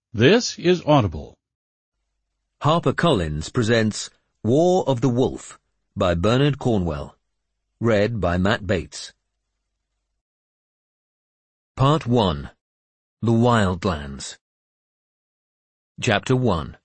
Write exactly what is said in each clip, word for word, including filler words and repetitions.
This is Audible. HarperCollins presents War of the Wolf by Bernard Cornwell. Read by Matt Bates. Part one. The Wildlands. Chapter one.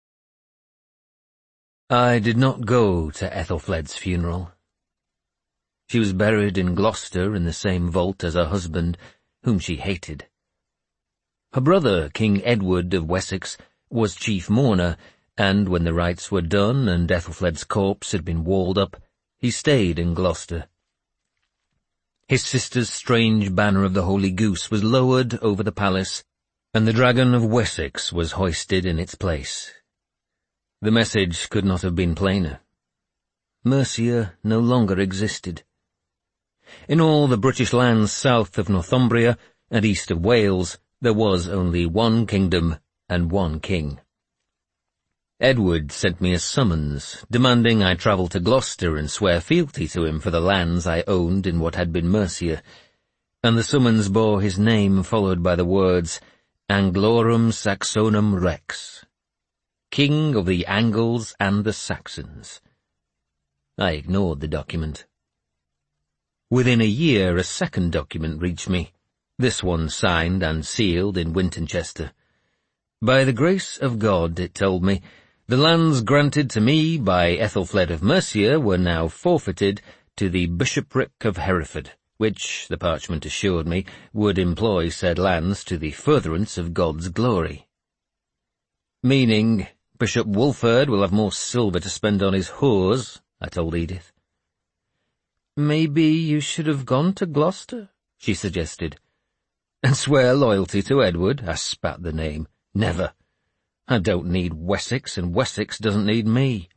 I did not go to Ethelfled's funeral. She was buried in Gloucester in the same vault as her husband, whom she hated. Her brother, King Edward of Wessex, was chief mourner, and when the rites were done and Ethelfled's corpse had been walled up, he stayed in Gloucester. His sister's strange banner of the Holy Goose was lowered over the palace, and the dragon of Wessex was hoisted in its place. The message could not have been plainer. Mercia no longer existed. In all the British lands south of Northumbria and east of Wales, there was only one kingdom and one king. Edward sent me a summons, demanding I travel to Gloucester and swear fealty to him for the lands I owned in what had been Mercia, and the summons bore his name followed by the words, Anglorum Saxonum Rex, King of the Angles and the Saxons. I ignored the document. Within a year a second document reached me, this one signed and sealed in Wintoncester. By the grace of God, it told me, the lands granted to me by Ethelfled of Mercia were now forfeited to the bishopric of Hereford, which, the parchment assured me, would employ said lands to the furtherance of God's glory. Meaning, Bishop Wulfhere will have more silver to spend on his whores, I told Edith. Maybe you should have gone to Gloucester, she suggested. And swear loyalty to Edward? I spat the name. Never. I don't need Wessex, and Wessex doesn't need me.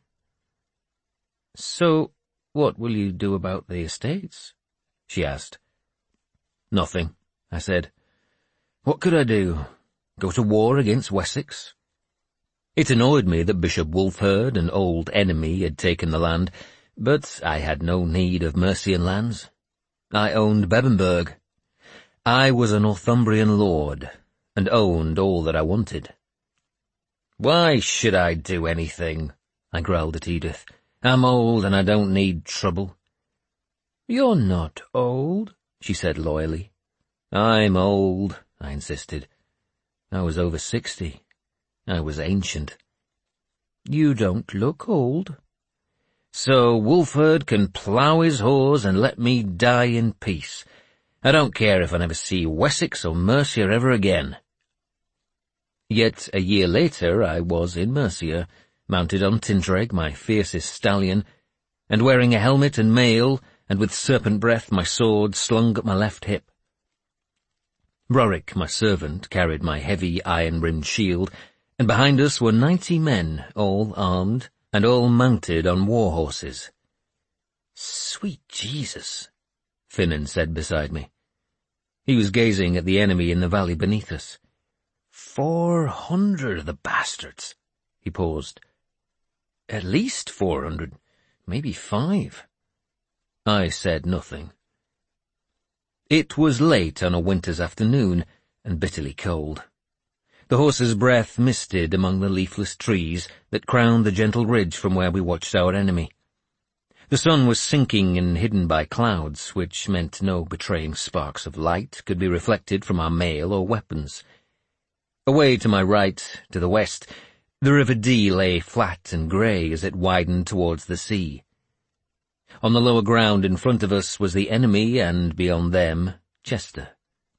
So, what will you do about the estates? She asked. Nothing, I said. What could I do? Go to war against Wessex? It annoyed me that Bishop Wulfhere, an old enemy, had taken the land, but I had no need of Mercian lands. I owned Bebbanburg. I was a Northumbrian lord, and owned all that I wanted. Why should I do anything? I growled at Edith. I'm old and I don't need trouble. You're not old, she said loyally. I'm old, I insisted. I was over sixty. I was ancient. You don't look old. So Wulfhere can plough his whores and let me die in peace. I don't care if I never see Wessex or Mercia ever again. Yet a year later I was in Mercia, mounted on Tintreg, my fiercest stallion, and wearing a helmet and mail, and with serpent breath my sword slung at my left hip. Roric, my servant, carried my heavy iron-rimmed shield, and behind us were ninety men, all armed, and all mounted on war horses. Sweet Jesus, Finan said beside me. He was gazing at the enemy in the valley beneath us. Four hundred of the bastards. He paused. At least four hundred, maybe five. I said nothing. It was late on a winter's afternoon, and bitterly cold. The horse's breath misted among the leafless trees that crowned the gentle ridge from where we watched our enemy. The sun was sinking and hidden by clouds, which meant no betraying sparks of light could be reflected from our mail or weapons. Away to my right, to the west, the River Dee lay flat and grey as it widened towards the sea. On the lower ground in front of us was the enemy, and beyond them, Chester.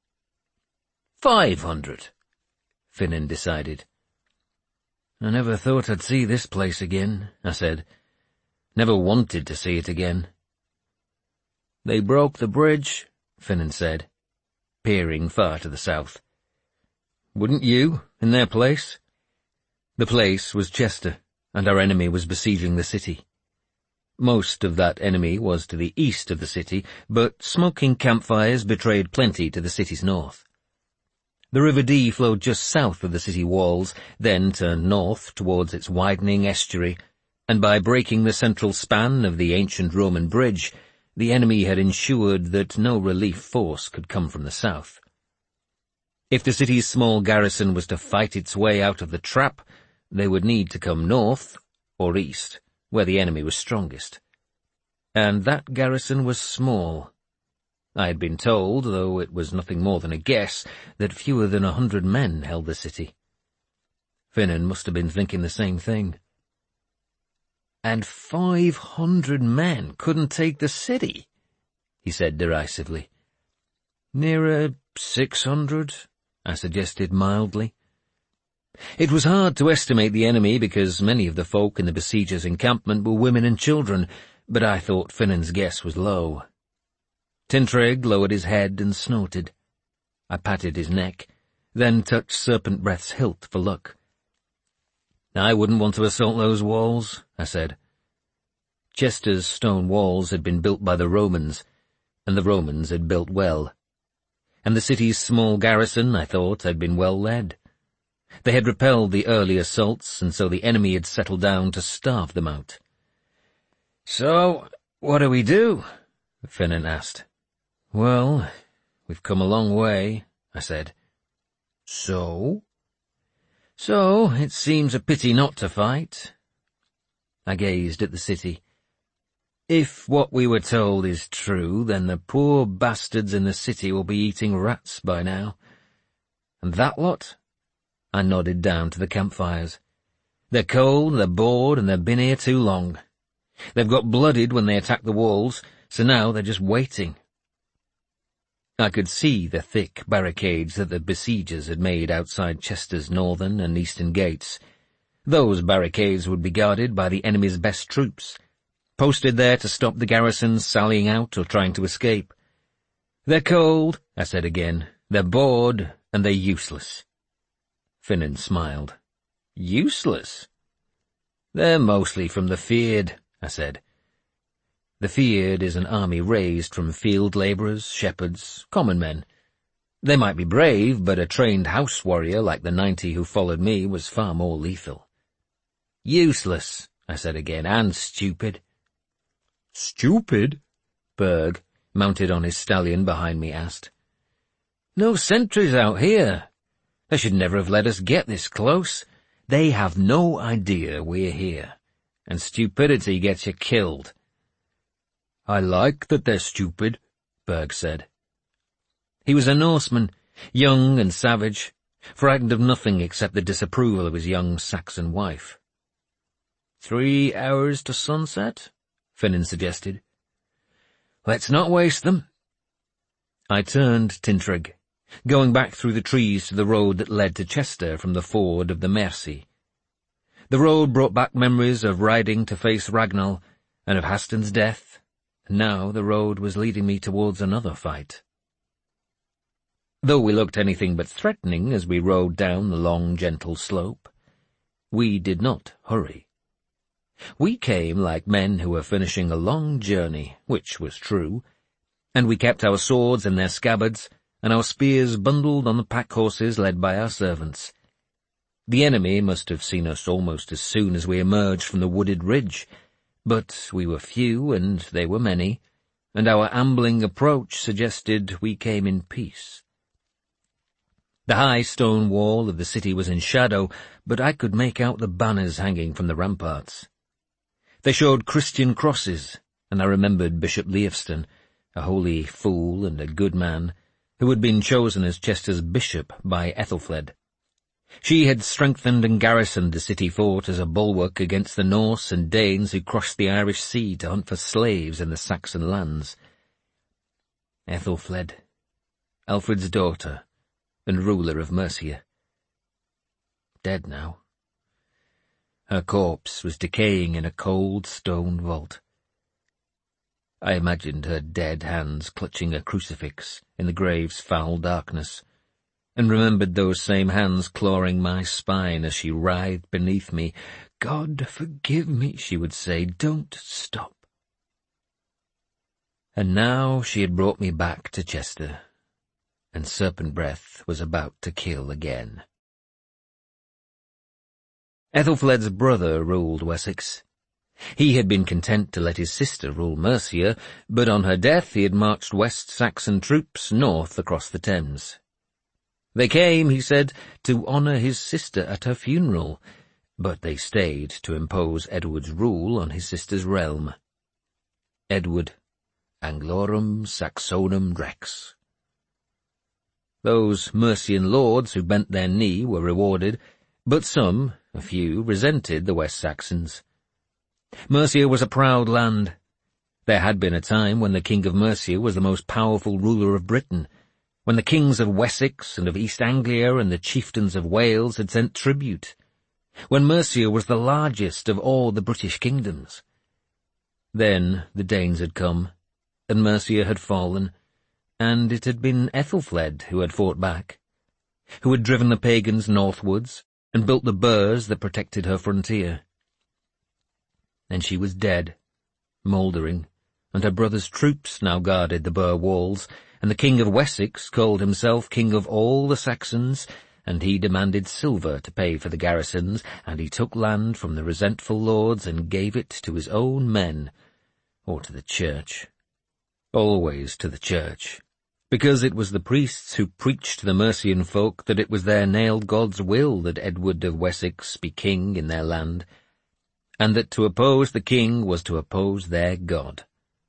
Five hundred, Finan decided. I never thought I'd see this place again, I said. Never wanted to see it again. They broke the bridge, Finan said, peering far to the south. Wouldn't you, in their place? The place was Chester, and our enemy was besieging the city. Most of that enemy was to the east of the city, but smoking campfires betrayed plenty to the city's north. The River Dee flowed just south of the city walls, then turned north towards its widening estuary, and by breaking the central span of the ancient Roman bridge, the enemy had ensured that no relief force could come from the south. If the city's small garrison was to fight its way out of the trap, they would need to come north or east, where the enemy was strongest. And that garrison was small. I had been told, though it was nothing more than a guess, that fewer than a hundred men held the city. Finan must have been thinking the same thing. And five hundred men couldn't take the city, he said derisively. Nearer six hundred, I suggested mildly. It was hard to estimate the enemy because many of the folk in the besiegers' encampment were women and children, but I thought Finan's guess was low. Tintrigg lowered his head and snorted. I patted his neck, then touched Serpent Breath's hilt for luck. I wouldn't want to assault those walls, I said. Chester's stone walls had been built by the Romans, and the Romans had built well. And the city's small garrison, I thought, had been well led. They had repelled the early assaults, and so the enemy had settled down to starve them out. "So, what do we do?" Finan asked. "Well, we've come a long way," I said. "So?" "So, it seems a pity not to fight." I gazed at the city. If what we were told is true, then the poor bastards in the city will be eating rats by now. And that lot? I nodded down to the campfires. They're cold, they're bored, and they've been here too long. They've got blooded when they attacked the walls, so now they're just waiting. I could see the thick barricades that the besiegers had made outside Chester's northern and eastern gates. Those barricades would be guarded by the enemy's best troops, posted there to stop the garrisons sallying out or trying to escape. They're cold, I said again. They're bored, and they're useless. Finan smiled. Useless? They're mostly from the Fyrd, I said. The Fyrd is an army raised from field labourers, shepherds, common men. They might be brave, but a trained house warrior like the ninety who followed me was far more lethal. Useless, I said again, and stupid. Stupid? Berg, mounted on his stallion behind me, asked. No sentries out here. They should never have let us get this close. They have no idea we're here, and stupidity gets you killed. I like that they're stupid, Berg said. He was a Norseman, young and savage, frightened of nothing except the disapproval of his young Saxon wife. Three hours to sunset? Finan suggested. Let's not waste them. I turned Tintrigg, going back through the trees to the road that led to Chester from the ford of the Mersey. The road brought back memories of riding to face Ragnall and of Haston's death, and now the road was leading me towards another fight. Though we looked anything but threatening as we rode down the long, gentle slope, we did not hurry. We came like men who were finishing a long journey, which was true, and we kept our swords in their scabbards and our spears bundled on the pack horses led by our servants. The enemy must have seen us almost as soon as we emerged from the wooded ridge, but we were few and they were many, and our ambling approach suggested we came in peace. The high stone wall of the city was in shadow, but I could make out the banners hanging from the ramparts. They showed Christian crosses, and I remembered Bishop Leofston, a holy fool and a good man, who had been chosen as Chester's bishop by Ethelfled. She had strengthened and garrisoned the city fort as a bulwark against the Norse and Danes who crossed the Irish Sea to hunt for slaves in the Saxon lands. Ethelfled, Alfred's daughter, and ruler of Mercia. Dead now. Her corpse was decaying in a cold stone vault. I imagined her dead hands clutching a crucifix in the grave's foul darkness, and remembered those same hands clawing my spine as she writhed beneath me. God forgive me, she would say, don't stop. And now she had brought me back to Chester, and Serpent Breath was about to kill again. Ethelfled's brother ruled Wessex. He had been content to let his sister rule Mercia, but on her death he had marched West Saxon troops north across the Thames. They came, he said, to honour his sister at her funeral, but they stayed to impose Edward's rule on his sister's realm. Edward, Anglorum Saxonum Rex. Those Mercian lords who bent their knee were rewarded, but some, a few, resented the West Saxons. Mercia was a proud land. There had been a time when the King of Mercia was the most powerful ruler of Britain, when the kings of Wessex and of East Anglia and the chieftains of Wales had sent tribute, when Mercia was the largest of all the British kingdoms. Then the Danes had come, and Mercia had fallen, and it had been Ethelfled who had fought back, who had driven the pagans northwards and built the burhs that protected her frontier. And she was dead, mouldering, and her brother's troops now guarded the burh walls, and the King of Wessex called himself King of all the Saxons, and he demanded silver to pay for the garrisons, and he took land from the resentful lords and gave it to his own men, or to the church. Always to the church, because it was the priests who preached to the Mercian folk that it was their nailed God's will that Edward of Wessex be king in their land, and that to oppose the king was to oppose their God.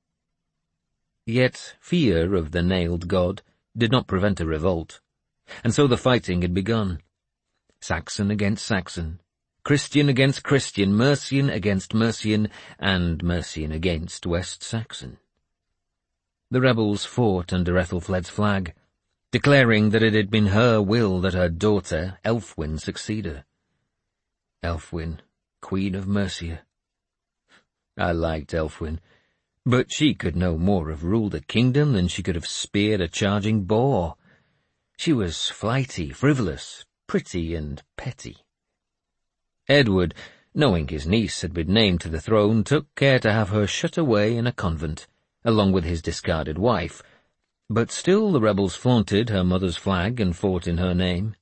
Yet fear of the nailed God did not prevent a revolt, and so the fighting had begun. Saxon against Saxon, Christian against Christian, Mercian against Mercian, and Mercian against West Saxon. The rebels fought under Ethelfled's flag, declaring that it had been her will that her daughter, Elfwin, succeed her. Elfwin, Queen of Mercia. I liked Elfwin, but she could no more have ruled a kingdom than she could have speared a charging boar. She was flighty, frivolous, pretty, and petty. Edward, knowing his niece had been named to the throne, took care to have her shut away in a convent, along with his discarded wife, but still the rebels flaunted her mother's flag and fought in her name.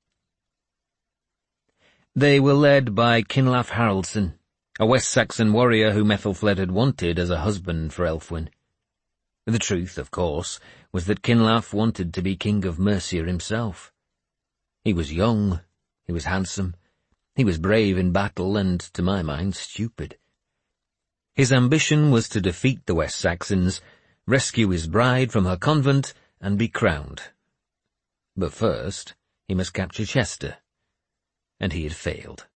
They were led by Kinlaf Haraldsson, a West Saxon warrior whom Ethelfled had wanted as a husband for Elfwin. The truth, of course, was that Kinlaf wanted to be king of Mercia himself. He was young, he was handsome, he was brave in battle and, to my mind, stupid. His ambition was to defeat the West Saxons, rescue his bride from her convent, and be crowned. But first, he must capture Chester, and he had failed.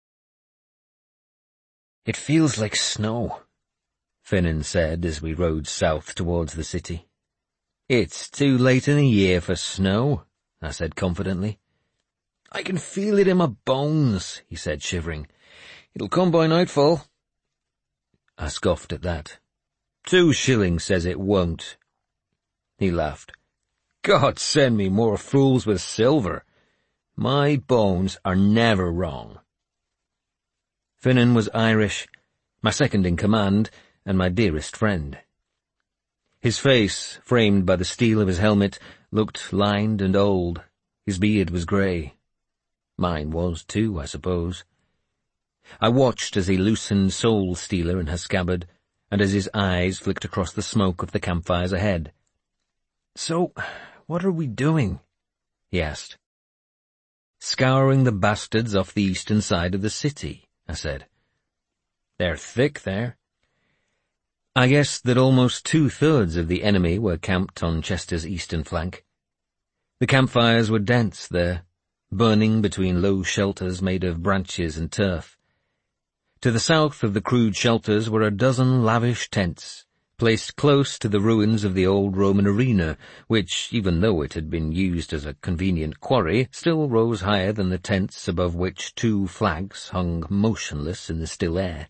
"It feels like snow," Finan said as we rode south towards the city. "It's too late in the year for snow," I said confidently. "I can feel it in my bones," he said, shivering. "It'll come by nightfall." I scoffed at that. Two shillings says it won't." He laughed. "God send me more fools with silver. My bones are never wrong." Finan was Irish, my second in command, and my dearest friend. His face, framed by the steel of his helmet, looked lined and old. His beard was grey. Mine was too, I suppose. I watched as he loosened Soul Stealer in her scabbard, and as his eyes flicked across the smoke of the campfires ahead. "So, what are we doing?" he asked. "Scouring the bastards off the eastern side of the city," I said. "They're thick there." I guessed that almost two-thirds of the enemy were camped on Chester's eastern flank. The campfires were dense there, burning between low shelters made of branches and turf. To the south of the crude shelters were a dozen lavish tents, placed close to the ruins of the old Roman arena, which, even though it had been used as a convenient quarry, still rose higher than the tents above which two flags hung motionless in the still air.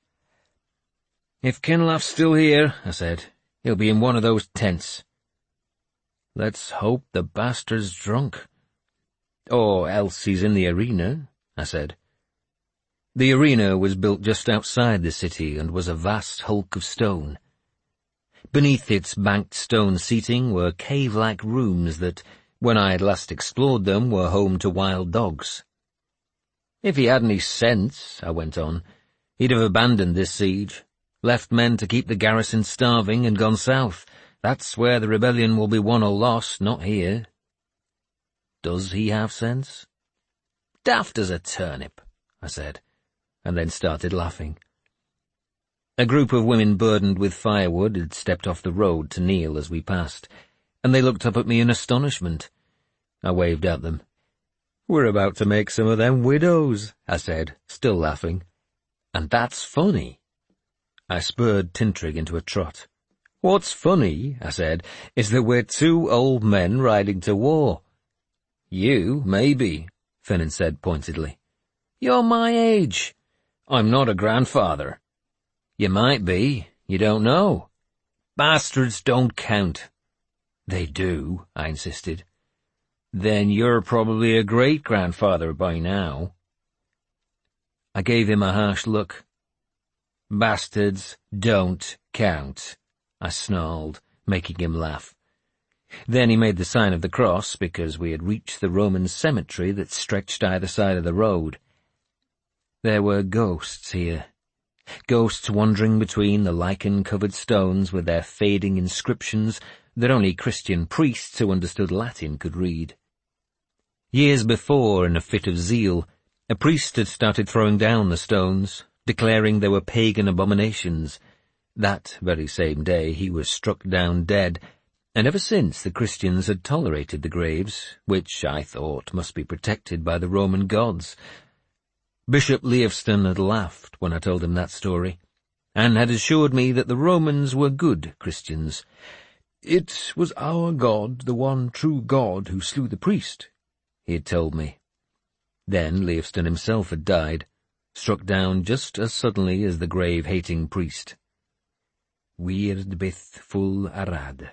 "If Kinlaf's still here," I said, "he'll be in one of those tents." "Let's hope the bastard's drunk." "Or else he's in the arena," I said. The arena was built just outside the city and was a vast hulk of stone. Beneath its banked stone seating were cave-like rooms that, when I had last explored them, were home to wild dogs. "If he had any sense," I went on, "he'd have abandoned this siege, left men to keep the garrison starving, and gone south. That's where the rebellion will be won or lost, not here." Does he have sense?" "Daft as a turnip," I said, and then started laughing. A group of women burdened with firewood had stepped off the road to kneel as we passed, and they looked up at me in astonishment. I waved at them. "We're about to make some of them widows," I said, still laughing. "And that's funny." I spurred Tintrig into a trot. "What's funny," I said, "is that we're two old men riding to war." "You, maybe," Finnan said pointedly. "You're my age. I'm not a grandfather." "You might be. You don't know." "Bastards don't count." "They do," I insisted. "Then you're probably a great-grandfather by now." I gave him a harsh look. "Bastards don't count," I snarled, making him laugh. Then he made the sign of the cross, because we had reached the Roman cemetery that stretched either side of the road. There were ghosts here. Ghosts wandering between the lichen-covered stones with their fading inscriptions that only Christian priests who understood Latin could read. Years before, in a fit of zeal, a priest had started throwing down the stones, declaring they were pagan abominations. That very same day he was struck down dead, and ever since the Christians had tolerated the graves, which I thought must be protected by the Roman gods. Bishop Leofston had laughed when I told him that story, and had assured me that the Romans were good Christians. "It was our God, the one true God, who slew the priest," he had told me. Then Leofston himself had died, struck down just as suddenly as the grave-hating priest. Weird byth full arad.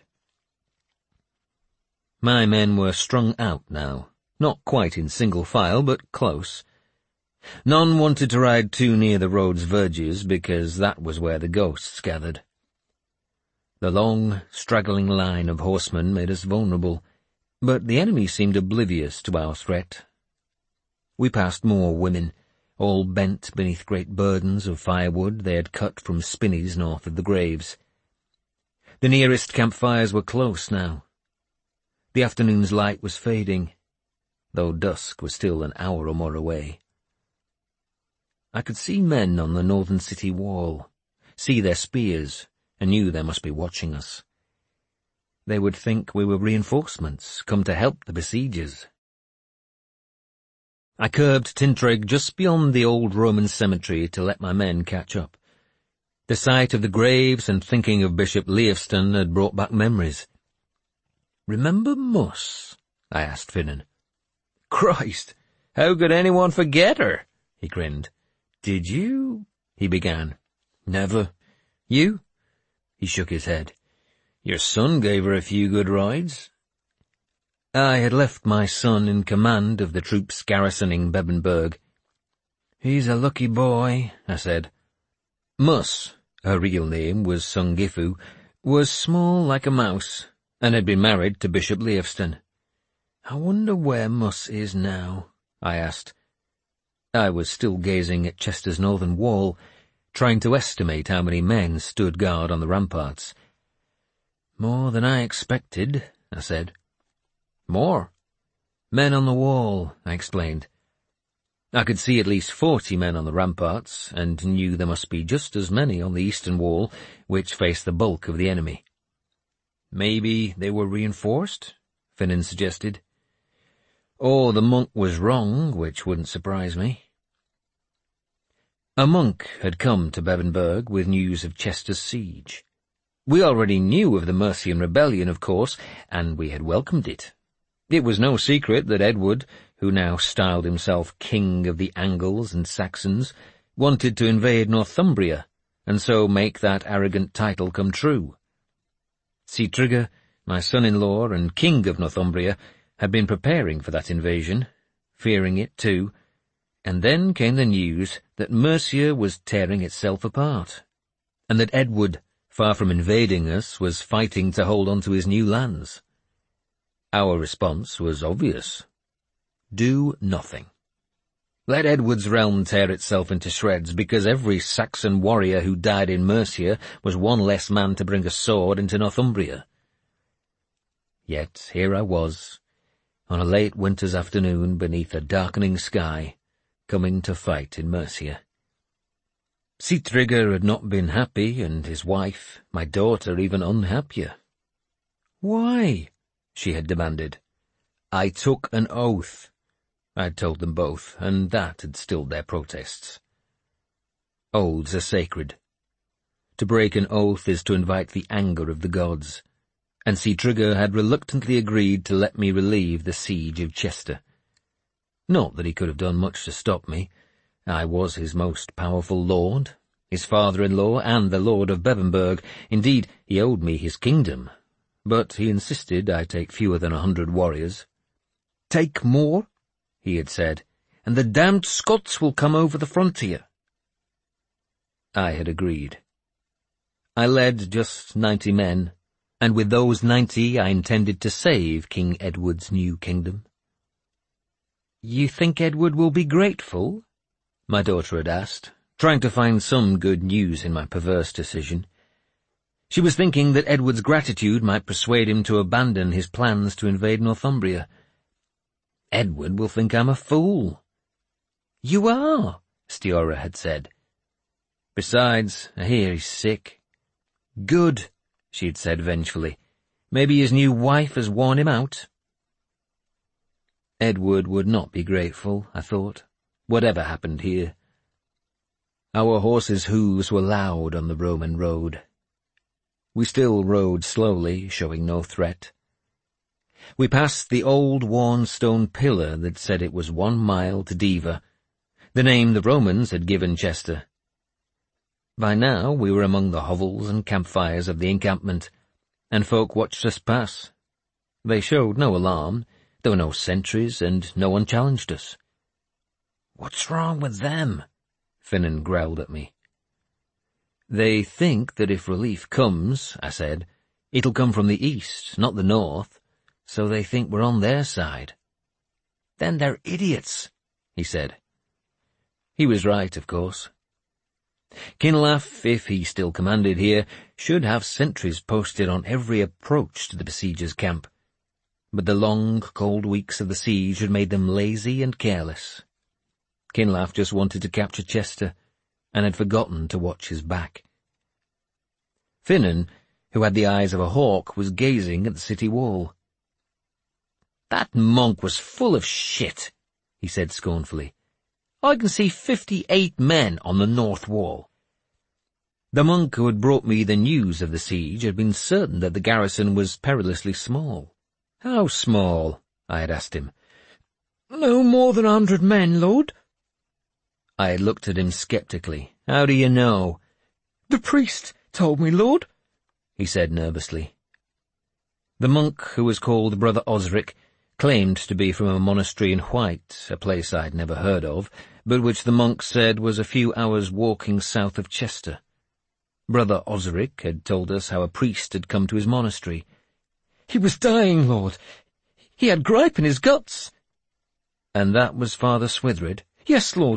My men were strung out now, not quite in single file, but close. None wanted to ride too near the road's verges, because that was where the ghosts gathered. The long, straggling line of horsemen made us vulnerable, but the enemy seemed oblivious to our threat. We passed more women, all bent beneath great burdens of firewood they had cut from spinneys north of the graves. The nearest campfires were close now. The afternoon's light was fading, though dusk was still an hour or more away. I could see men on the northern city wall, see their spears, and knew they must be watching us. They would think we were reinforcements, come to help the besiegers. I curbed Tintrig just beyond the old Roman cemetery to let my men catch up. The sight of the graves and thinking of Bishop Leofston had brought back memories. "Remember Muss?" I asked Finnan. "Christ, how could anyone forget her?" he grinned. "Did you—" he began. "Never. You?" He shook his head. "Your son gave her a few good rides." I had left my son in command of the troops garrisoning Bebbanburg. "He's a lucky boy," I said. Muss, her real name was Sungifu, was small like a mouse, and had been married to Bishop Leofston. "I wonder where Muss is now?" I asked. I was still gazing at Chester's northern wall, trying to estimate how many men stood guard on the ramparts. "More than I expected," I said. "More?" "Men on the wall," I explained. I could see at least forty men on the ramparts, and knew there must be just as many on the eastern wall, which faced the bulk of the enemy. "Maybe they were reinforced?" Finnan suggested. "Or the monk was wrong, which wouldn't surprise me." A monk had come to Bebbanburg with news of Chester's siege. We already knew of the Mercian rebellion, of course, and we had welcomed it. It was no secret that Edward, who now styled himself King of the Angles and Saxons, wanted to invade Northumbria, and so make that arrogant title come true. Sigtryggr, my son-in-law and King of Northumbria, had been preparing for that invasion, fearing it too, and then came the news that Mercia was tearing itself apart, and that Edward, far from invading us, was fighting to hold on to his new lands. Our response was obvious. Do nothing. Let Edward's realm tear itself into shreds, because every Saxon warrior who died in Mercia was one less man to bring a sword into Northumbria. Yet here I was, on a late winter's afternoon beneath a darkening sky, coming to fight in Mercia. Sigtryggr had not been happy, and his wife, my daughter, even unhappier. "Why?" she had demanded. "I took an oath," I'd told them both, and that had stilled their protests. Oaths are sacred. To break an oath is to invite the anger of the gods, and Sigtryggr had reluctantly agreed to let me relieve the siege of Chester. Not that he could have done much to stop me. I was his most powerful lord, his father-in-law, and the Lord of Bebbanburg. Indeed, he owed me his kingdom, but he insisted I take fewer than a hundred warriors. "Take more," he had said, "and the damned Scots will come over the frontier." I had agreed. I led just ninety men, and with those ninety I intended to save King Edward's new kingdom. "You think Edward will be grateful?" my daughter had asked, trying to find some good news in my perverse decision. She was thinking that Edward's gratitude might persuade him to abandon his plans to invade Northumbria. "Edward will think I'm a fool." "You are," Stiorra had said. "Besides, I hear he's sick." "Good," she had said vengefully. "Maybe his new wife has worn him out." Edward would not be grateful, I thought, whatever happened here. Our horses' hooves were loud on the Roman road. We still rode slowly, showing no threat. We passed the old worn stone pillar that said it was one mile to Deva, the name the Romans had given Chester. By now we were among the hovels and campfires of the encampment, and folk watched us pass. They showed no alarm. There were no sentries, and no one challenged us. "What's wrong with them?" Finan growled at me. "They think that if relief comes," I said, "it'll come from the east, not the north, so they think we're on their side." "Then they're idiots," he said. He was right, of course. Kinlaf, if he still commanded here, should have sentries posted on every approach to the besiegers' camp, but the long, cold weeks of the siege had made them lazy and careless. Kinlaf just wanted to capture Chester, and had forgotten to watch his back. Finan, who had the eyes of a hawk, was gazing at the city wall. "That monk was full of shit," he said scornfully. "I can see fifty-eight men on the north wall." The monk who had brought me the news of the siege had been certain that the garrison was perilously small. "How small?" I had asked him. "No more than a hundred men, lord." I had looked at him sceptically. "How do you know?" "The priest told me, lord," he said nervously. The monk, who was called Brother Osric, claimed to be from a monastery in White, a place I had never heard of, but which the monk said was a few hours' walking south of Chester. Brother Osric had told us how a priest had come to his monastery. "He was dying, lord. He had gripe in his guts." "And that was Father Swithred?" "Yes, lord."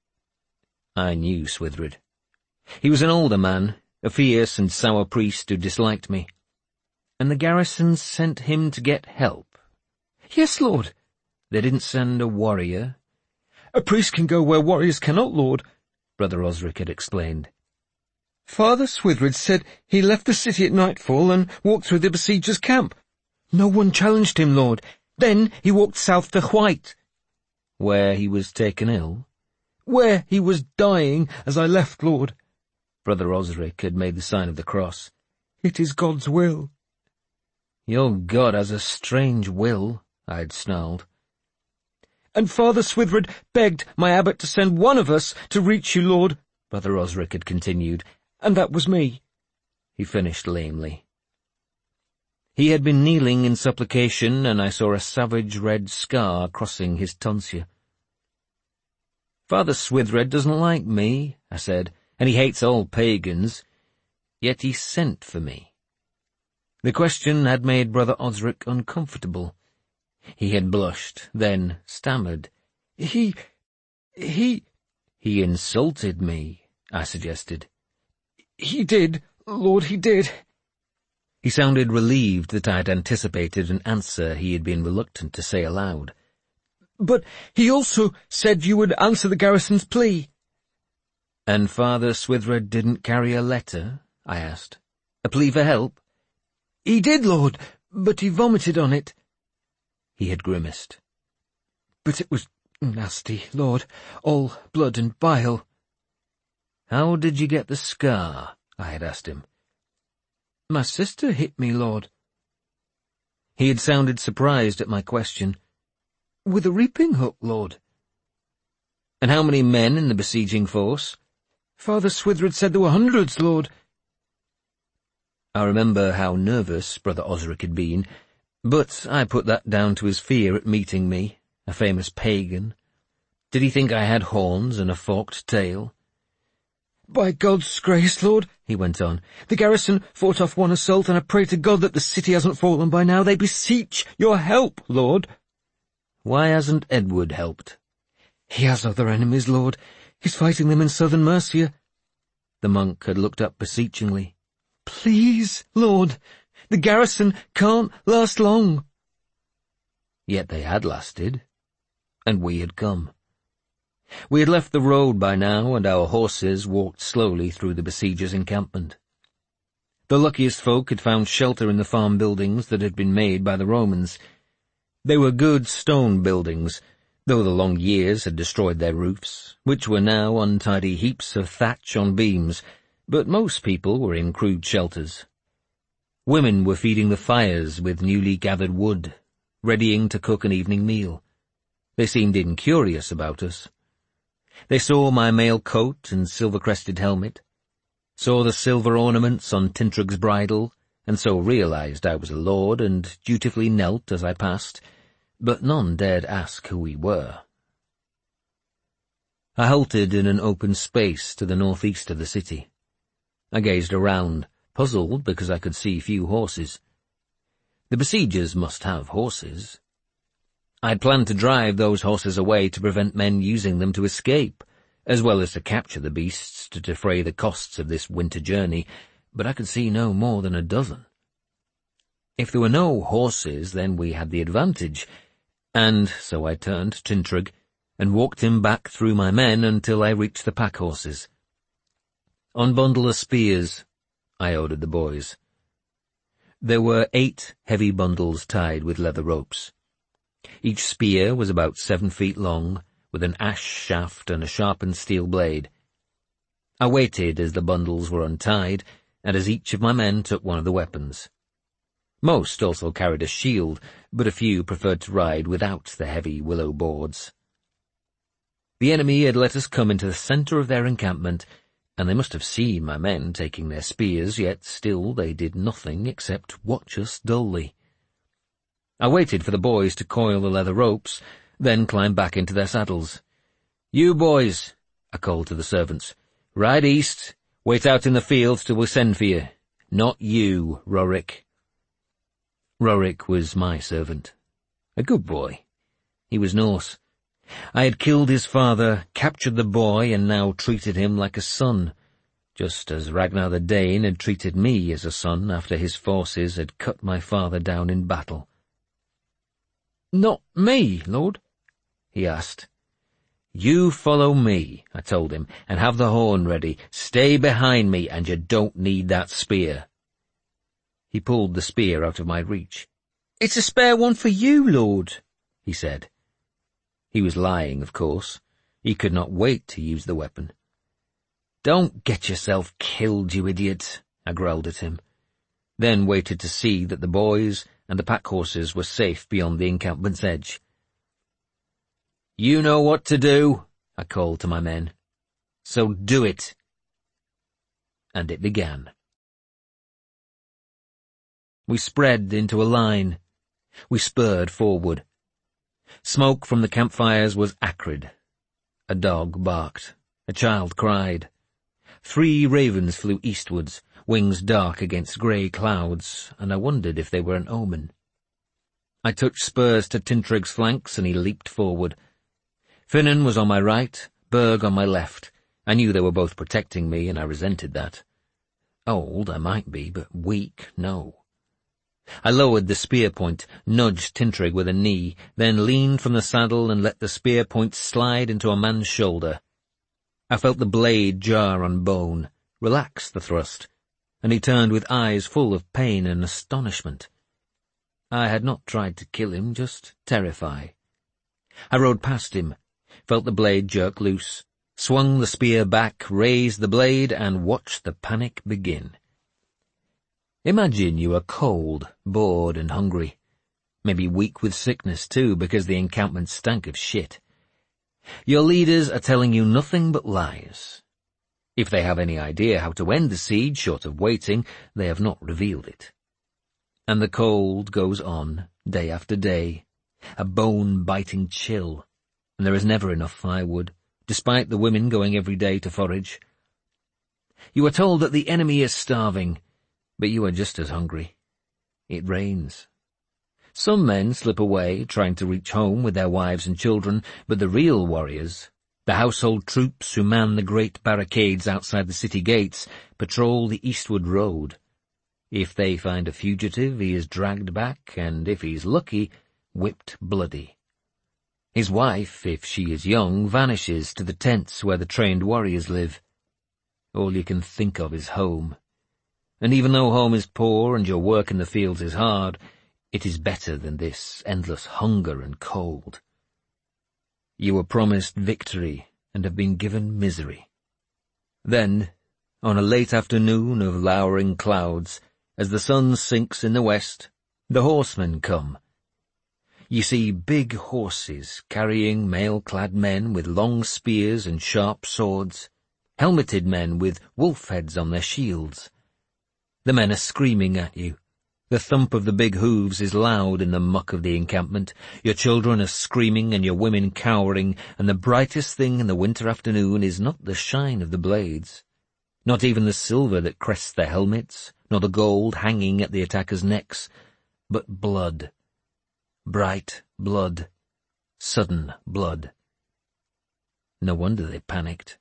I knew Swithred. He was an older man, a fierce and sour priest who disliked me. And the garrison sent him to get help. "Yes, lord." "They didn't send a warrior?" "A priest can go where warriors cannot, lord," Brother Osric had explained. "Father Swithred said he left the city at nightfall and walked through the besiegers' camp. No one challenged him, lord. Then he walked south to White." "Where he was taken ill?" "Where he was dying as I left, lord." Brother Osric had made the sign of the cross. "It is God's will." "Your God has a strange will," I had snarled. "And Father Swithred begged my abbot to send one of us to reach you, lord," Brother Osric had continued, "and that was me." He finished lamely. He had been kneeling in supplication, and I saw a savage red scar crossing his tonsure. "Father Swithred doesn't like me," I said, "and he hates all pagans. Yet he sent for me." The question had made Brother Osric uncomfortable. He had blushed, then stammered. He... he... He insulted me, I suggested. "He did, lord, he did." He sounded relieved that I had anticipated an answer he had been reluctant to say aloud. "But he also said you would answer the garrison's plea." "And Father Swithrud didn't carry a letter?" I asked. "A plea for help?" "He did, Lord, but he vomited on it." He had grimaced. "But it was nasty, Lord, all blood and bile." "How did you get the scar?" I had asked him. "My sister hit me, Lord." He had sounded surprised at my question. "With a reaping hook, Lord." "And how many men in the besieging force?" "Father Swithrud said there were hundreds, Lord." I remember how nervous Brother Osric had been, but I put that down to his fear at meeting me, a famous pagan. Did he think I had horns and a forked tail? "By God's grace, Lord," he went on, "the garrison fought off one assault, and I pray to God that the city hasn't fallen by now. They beseech your help, Lord." "Why hasn't Edward helped?" "He has other enemies, Lord. He's fighting them in southern Mercia." The monk had looked up beseechingly. "Please, Lord, the garrison can't last long." Yet they had lasted, and we had come. We had left the road by now, and our horses walked slowly through the besiegers' encampment. The luckiest folk had found shelter in the farm buildings that had been made by the Romans. They were good stone buildings, though the long years had destroyed their roofs, which were now untidy heaps of thatch on beams, but most people were in crude shelters. Women were feeding the fires with newly gathered wood, readying to cook an evening meal. They seemed incurious about us. They saw my mail coat and silver-crested helmet, saw the silver ornaments on Tintrig's bridle, and so realized I was a lord and dutifully knelt as I passed, but none dared ask who we were. I halted in an open space to the northeast of the city. I gazed around, puzzled because I could see few horses. The besiegers must have horses. I had planned to drive those horses away to prevent men using them to escape, as well as to capture the beasts to defray the costs of this winter journey, but I could see no more than a dozen. If there were no horses, then we had the advantage, and so I turned to Tintrig and walked him back through my men until I reached the pack horses. "Unbundle the spears," I ordered the boys. There were eight heavy bundles tied with leather ropes. Each spear was about seven feet long, with an ash shaft and a sharpened steel blade. I waited as the bundles were untied, and as each of my men took one of the weapons. Most also carried a shield, but a few preferred to ride without the heavy willow boards. The enemy had let us come into the centre of their encampment, and they must have seen my men taking their spears, yet still they did nothing except watch us dully. I waited for the boys to coil the leather ropes, then climbed back into their saddles. "You boys," I called to the servants, "ride east, wait out in the fields till we send for you. Not you, Rorik." Rorik was my servant. A good boy. He was Norse. I had killed his father, captured the boy, and now treated him like a son, just as Ragnar the Dane had treated me as a son after his forces had cut my father down in battle. "Not me, Lord?" he asked. "You follow me," I told him, "and have the horn ready. Stay behind me, and you don't need that spear." He pulled the spear out of my reach. "It's a spare one for you, Lord," he said. He was lying, of course. He could not wait to use the weapon. "Don't get yourself killed, you idiot," I growled at him, then waited to see that the boys and the pack horses were safe beyond the encampment's edge. "You know what to do," I called to my men. "So do it." And it began. We spread into a line. We spurred forward. Smoke from the campfires was acrid. A dog barked. A child cried. Three ravens flew eastwards, wings dark against grey clouds, and I wondered if they were an omen. I touched spurs to Tintrig's flanks, and he leaped forward. Finan was on my right, Berg on my left. I knew they were both protecting me, and I resented that. Old I might be, but weak, no. I lowered the spear point, nudged Tintrig with a knee, then leaned from the saddle and let the spear point slide into a man's shoulder. I felt the blade jar on bone, relax the thrust, and he turned with eyes full of pain and astonishment. I had not tried to kill him, just terrify. I rode past him, felt the blade jerk loose, swung the spear back, raised the blade, and watched the panic begin. Imagine you are cold, bored, and hungry. Maybe weak with sickness, too, because the encampment stank of shit. Your leaders are telling you nothing but lies. If they have any idea how to end the siege, short of waiting, they have not revealed it. And the cold goes on, day after day, a bone-biting chill, and there is never enough firewood, despite the women going every day to forage. You are told that the enemy is starving, but you are just as hungry. It rains. Some men slip away, trying to reach home with their wives and children, but the real warriors, the household troops who man the great barricades outside the city gates, patrol the eastward road. If they find a fugitive, he is dragged back, and if he's lucky, whipped bloody. His wife, if she is young, vanishes to the tents where the trained warriors live. All you can think of is home. And even though home is poor and your work in the fields is hard, it is better than this endless hunger and cold. You were promised victory and have been given misery. Then, on a late afternoon of lowering clouds, as the sun sinks in the west, the horsemen come. You see big horses carrying mail-clad men with long spears and sharp swords, helmeted men with wolf heads on their shields. The men are screaming at you. The thump of the big hooves is loud in the muck of the encampment. Your children are screaming and your women cowering, and the brightest thing in the winter afternoon is not the shine of the blades, not even the silver that crests their helmets, nor the gold hanging at the attackers' necks, but blood. Bright blood. Sudden blood. No wonder they panicked.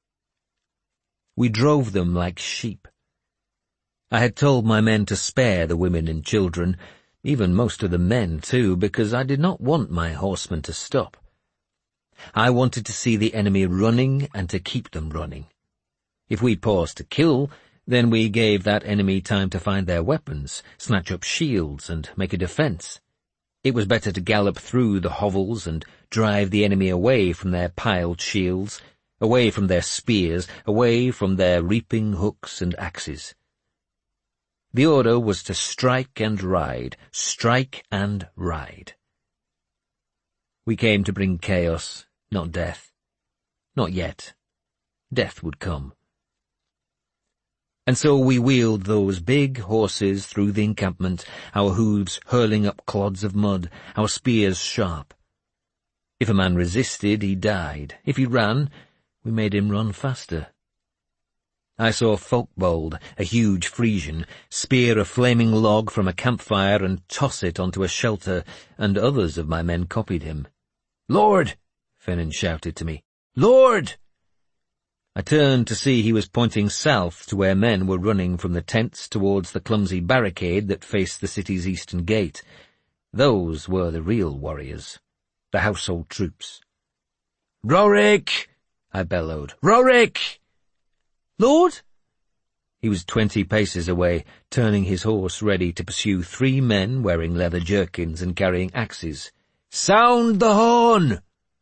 We drove them like sheep. I had told my men to spare the women and children, even most of the men too, because I did not want my horsemen to stop. I wanted to see the enemy running and to keep them running. If we paused to kill, then we gave that enemy time to find their weapons, snatch up shields, and make a defense. It was better to gallop through the hovels and drive the enemy away from their piled shields, away from their spears, away from their reaping hooks and axes. The order was to strike and ride, strike and ride. We came to bring chaos, not death. Not yet. Death would come. And so we wheeled those big horses through the encampment, our hooves hurling up clods of mud, our spears sharp. If a man resisted, he died. If he ran, we made him run faster. I saw Folkbold, a huge Frisian, spear a flaming log from a campfire and toss it onto a shelter, and others of my men copied him. "Lord!" Finan shouted to me. "Lord!" I turned to see he was pointing south to where men were running from the tents towards the clumsy barricade that faced the city's eastern gate. Those were the real warriors, the household troops. "Rorik!" I bellowed. "Rorik!" "Lord?" He was twenty paces away, turning his horse ready to pursue three men wearing leather jerkins and carrying axes. "Sound the horn!"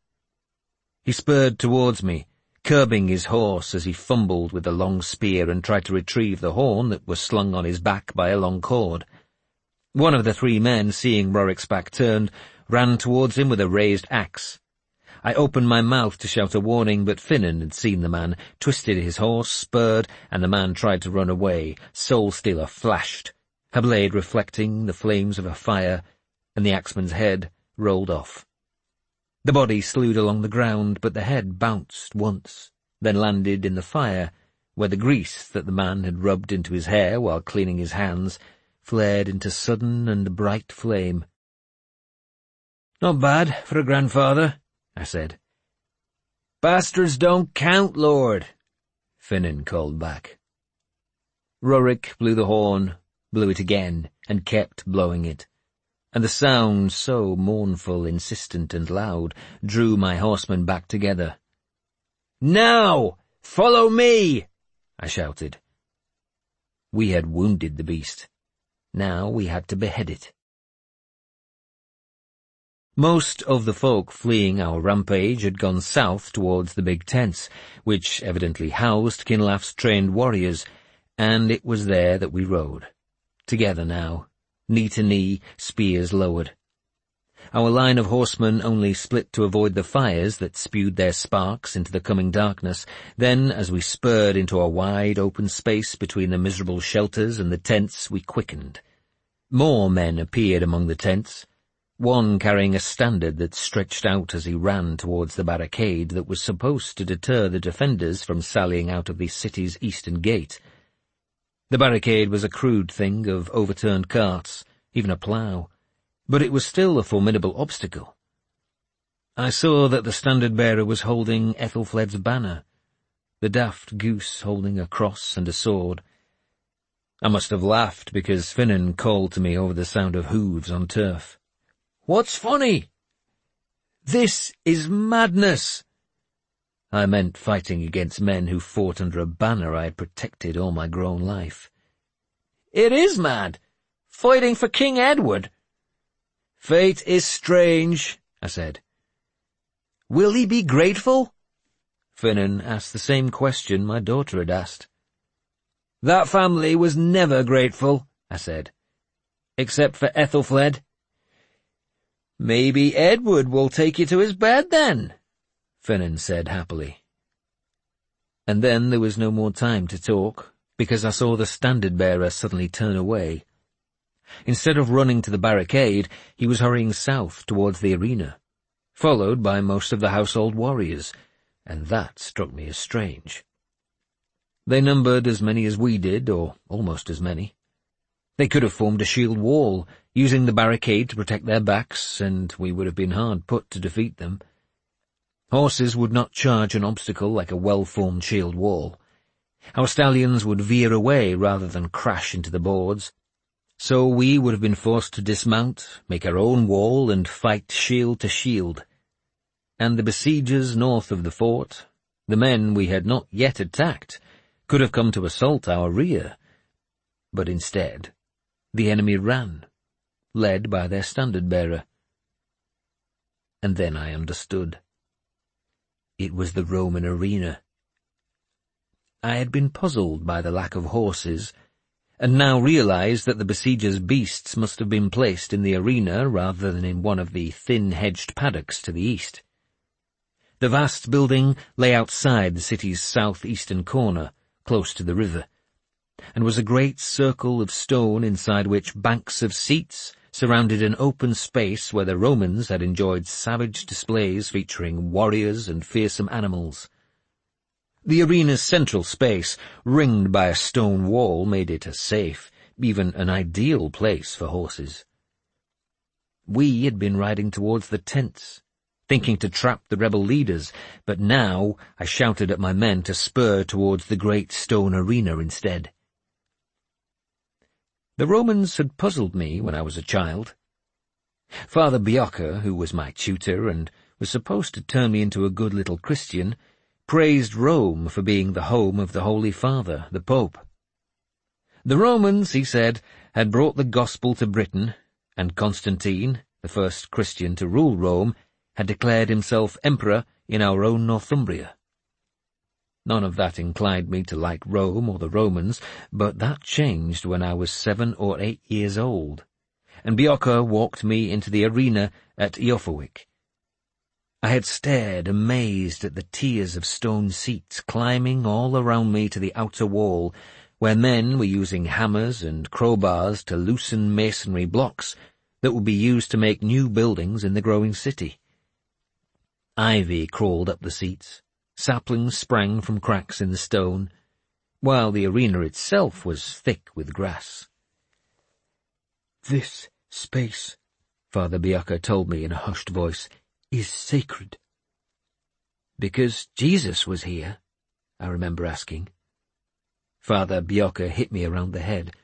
He spurred towards me, curbing his horse as he fumbled with the long spear and tried to retrieve the horn that was slung on his back by a long cord. One of the three men, seeing Rorik's back turned, ran towards him with a raised axe. I opened my mouth to shout a warning, but Finan had seen the man, twisted his horse, spurred, and the man tried to run away. Soul Stealer flashed, her blade reflecting the flames of a fire, and the axeman's head rolled off. The body slewed along the ground, but the head bounced once, then landed in the fire, where the grease that the man had rubbed into his hair while cleaning his hands flared into sudden and bright flame. "Not bad for a grandfather," I said. "Bastards don't count, Lord," Finan called back. Rorik blew the horn, blew it again, and kept blowing it. And the sound, so mournful, insistent, and loud, drew my horsemen back together. "Now! Follow me!" I shouted. We had wounded the beast. Now we had to behead it. Most of the folk fleeing our rampage had gone south towards the big tents, which evidently housed Kinlath's trained warriors, and it was there that we rode. Together now, knee to knee, spears lowered. Our line of horsemen only split to avoid the fires that spewed their sparks into the coming darkness. Then, as we spurred into a wide open space between the miserable shelters and the tents, we quickened. More men appeared among the tents, one carrying a standard that stretched out as he ran towards the barricade that was supposed to deter the defenders from sallying out of the city's eastern gate. The barricade was a crude thing of overturned carts, even a plough, but it was still a formidable obstacle. I saw that the standard-bearer was holding Ethelfled's banner, the daft goose holding a cross and a sword. I must have laughed because Finan called to me over the sound of hooves on turf. "What's funny?" "This is madness." I meant fighting against men who fought under a banner I had protected all my grown life. "It is mad. Fighting for King Edward." "Fate is strange," I said. "Will he be grateful?" Finan asked the same question my daughter had asked. "That family was never grateful," I said, "except for Ethelfled." "Maybe Edward will take you to his bed, then," Finan said happily. And then there was no more time to talk, because I saw the standard-bearer suddenly turn away. Instead of running to the barricade, he was hurrying south towards the arena, followed by most of the household warriors, and that struck me as strange. They numbered as many as we did, or almost as many. They could have formed a shield wall, using the barricade to protect their backs, and we would have been hard put to defeat them. Horses would not charge an obstacle like a well-formed shield wall. Our stallions would veer away rather than crash into the boards. So we would have been forced to dismount, make our own wall, and fight shield to shield. And the besiegers north of the fort, the men we had not yet attacked, could have come to assault our rear. But instead, the enemy ran, led by their standard-bearer. And then I understood. It was the Roman arena. I had been puzzled by the lack of horses, and now realized that the besiegers' beasts must have been placed in the arena rather than in one of the thin-hedged paddocks to the east. The vast building lay outside the city's southeastern corner, close to the river, and was a great circle of stone inside which banks of seats surrounded an open space where the Romans had enjoyed savage displays featuring warriors and fearsome animals. The arena's central space, ringed by a stone wall, made it a safe, even an ideal place for horses. We had been riding towards the tents, thinking to trap the rebel leaders, but now I shouted at my men to spur towards the great stone arena instead. The Romans had puzzled me when I was a child. Father Bjorka, who was my tutor and was supposed to turn me into a good little Christian, praised Rome for being the home of the Holy Father, the Pope. The Romans, he said, had brought the gospel to Britain, and Constantine, the first Christian to rule Rome, had declared himself emperor in our own Northumbria. None of that inclined me to like Rome or the Romans, but that changed when I was seven or eight years old, and Bjorka walked me into the arena at Iofawik. I had stared amazed at the tiers of stone seats climbing all around me to the outer wall, where men were using hammers and crowbars to loosen masonry blocks that would be used to make new buildings in the growing city. Ivy crawled up the seats, saplings sprang from cracks in the stone, while the arena itself was thick with grass. "This space," Father Bjorka told me in a hushed voice, "is sacred." "Because Jesus was here?" I remember asking. Father Bjorka hit me around the head.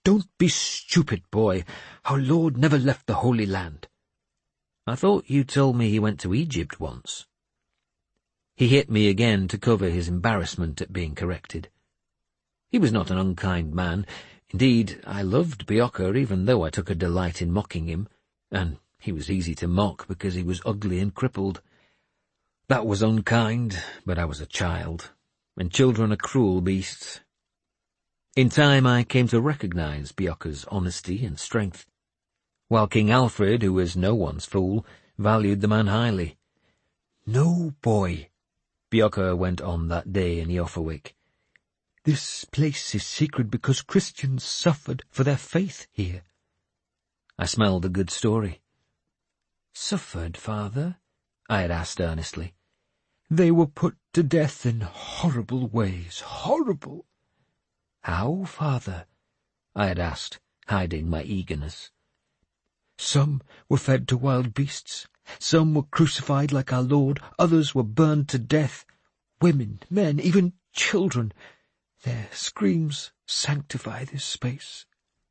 Don't be stupid, boy. Our Lord never left the Holy Land. I thought you told me he went to Egypt once. He hit me again to cover his embarrassment at being corrected. He was not an unkind man. Indeed, I loved Bjorka, even though I took a delight in mocking him, and he was easy to mock because he was ugly and crippled. That was unkind, but I was a child, and children are cruel beasts. In time I came to recognize Bjorka's honesty and strength, while King Alfred, who was no one's fool, valued the man highly. "No, boy," Bjorka went on that day in Eoforwick. "This place is sacred because Christians suffered for their faith here." I smelled a good story. "Suffered, father?" I had asked earnestly. "They were put to death in horrible ways, horrible." "How, father?" I had asked, hiding my eagerness. "Some were fed to wild beasts, some were crucified like our Lord, others were burned to death. Women, men, even children. Their screams sanctify this space."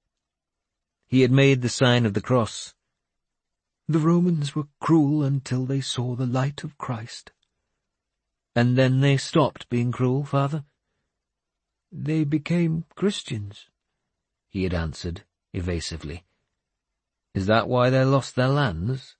He had made the sign of the cross. "The Romans were cruel until they saw the light of Christ." "And then they stopped being cruel, father?" "They became Christians," he had answered, evasively. "Is that why they lost their lands?"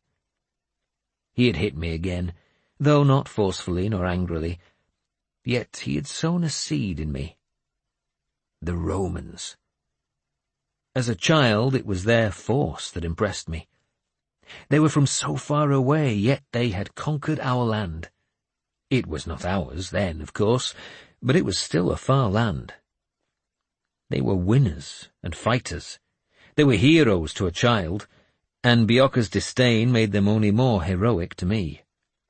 He had hit me again, though not forcefully nor angrily. Yet he had sown a seed in me. The Romans. As a child, it was their force that impressed me. They were from so far away, yet they had conquered our land. It was not ours then, of course, but it was still a far land. They were winners and fighters. They were heroes to a child, and Bjorka's disdain made them only more heroic to me.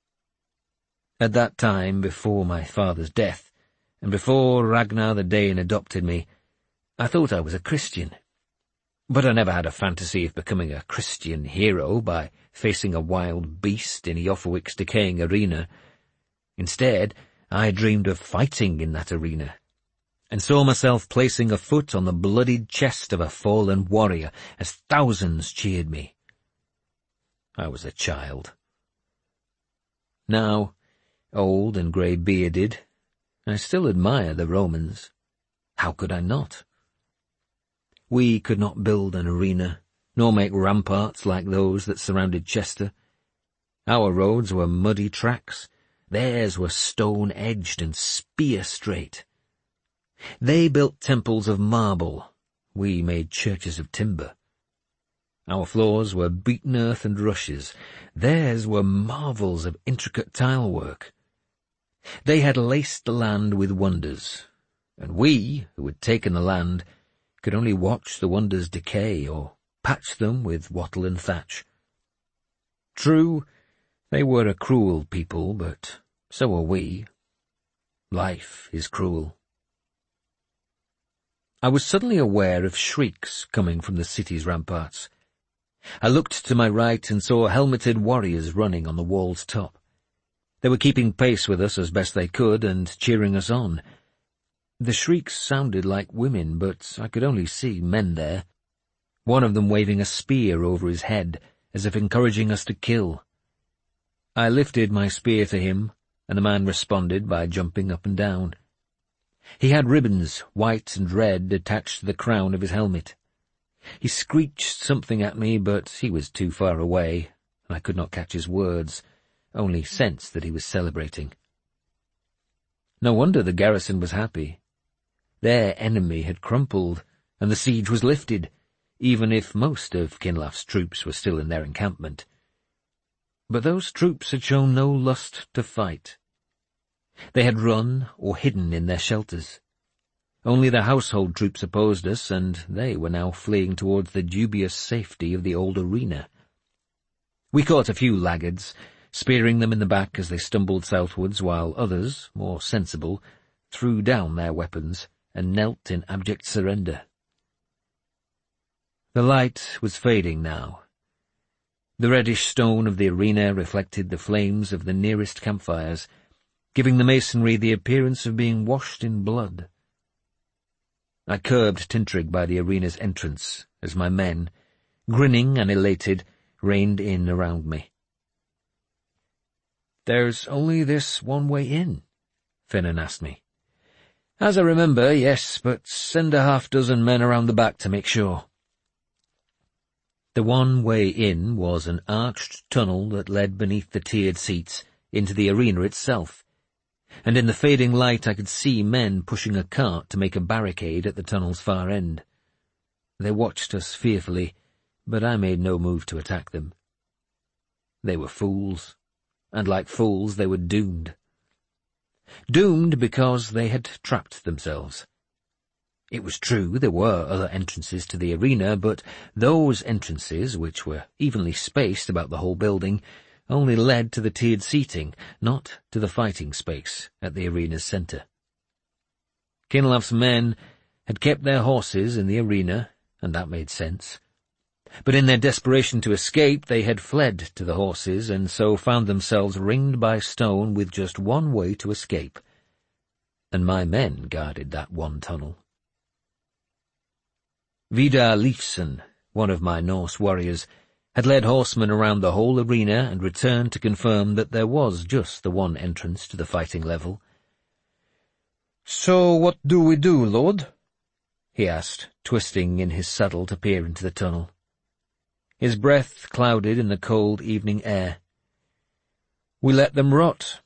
At that time, before my father's death, and before Ragnar the Dane adopted me, I thought I was a Christian. But I never had a fantasy of becoming a Christian hero by facing a wild beast in Eoforwick's decaying arena. Instead, I dreamed of fighting in that arena, and saw myself placing a foot on the bloodied chest of a fallen warrior as thousands cheered me. I was a child. Now, old and grey-bearded, I still admire the Romans. How could I not? We could not build an arena, nor make ramparts like those that surrounded Chester. Our roads were muddy tracks. Theirs were stone-edged and spear-straight. They built temples of marble. We made churches of timber. Our floors were beaten earth and rushes. Theirs were marvels of intricate tile-work. They had laced the land with wonders, and we, who had taken the land, could only watch the wonders decay or patch them with wattle and thatch. True, they were a cruel people, but so are we. Life is cruel. I was suddenly aware of shrieks coming from the city's ramparts. I looked to my right and saw helmeted warriors running on the wall's top. They were keeping pace with us as best they could and cheering us on. The shrieks sounded like women, but I could only see men there, one of them waving a spear over his head, as if encouraging us to kill. I lifted my spear to him, and the man responded by jumping up and down. He had ribbons, white and red, attached to the crown of his helmet. He screeched something at me, but he was too far away, and I could not catch his words, only sensed that he was celebrating. No wonder the garrison was happy. Their enemy had crumpled, and the siege was lifted, even if most of Kinlaf's troops were still in their encampment. But those troops had shown no lust to fight. They had run or hidden in their shelters. Only the household troops opposed us, and they were now fleeing towards the dubious safety of the old arena. We caught a few laggards, spearing them in the back as they stumbled southwards, while others, more sensible, threw down their weapons and knelt in abject surrender. The light was fading now. The reddish stone of the arena reflected the flames of the nearest campfires, giving the masonry the appearance of being washed in blood. I curbed Tintrig by the arena's entrance as my men, grinning and elated, reined in around me. "There's only this one way in?" Finan asked me. "As I remember, yes, but send a half-dozen men around the back to make sure." The one way in was an arched tunnel that led beneath the tiered seats into the arena itself, and in the fading light I could see men pushing a cart to make a barricade at the tunnel's far end. They watched us fearfully, but I made no move to attack them. They were fools, and like fools they were doomed. Doomed because they had trapped themselves. It was true there were other entrances to the arena, but those entrances, which were evenly spaced about the whole building, only led to the tiered seating, not to the fighting space at the arena's centre. Kinlav's men had kept their horses in the arena, and that made sense. But in their desperation to escape, they had fled to the horses, and so found themselves ringed by stone with just one way to escape. And my men guarded that one tunnel. Vidar Leifson, one of my Norse warriors, had led horsemen around the whole arena and returned to confirm that there was just the one entrance to the fighting level. "So what do we do, Lord?" he asked, twisting in his saddle to peer into the tunnel. His breath clouded in the cold evening air. "We let them rot."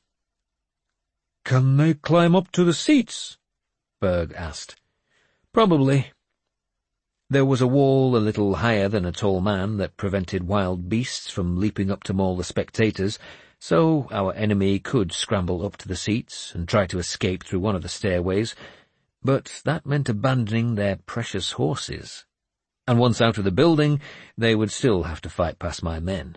"Can they climb up to the seats?" Berg asked. "Probably." There was a wall a little higher than a tall man that prevented wild beasts from leaping up to maul the spectators, so our enemy could scramble up to the seats and try to escape through one of the stairways, but that meant abandoning their precious horses, and once out of the building they would still have to fight past my men.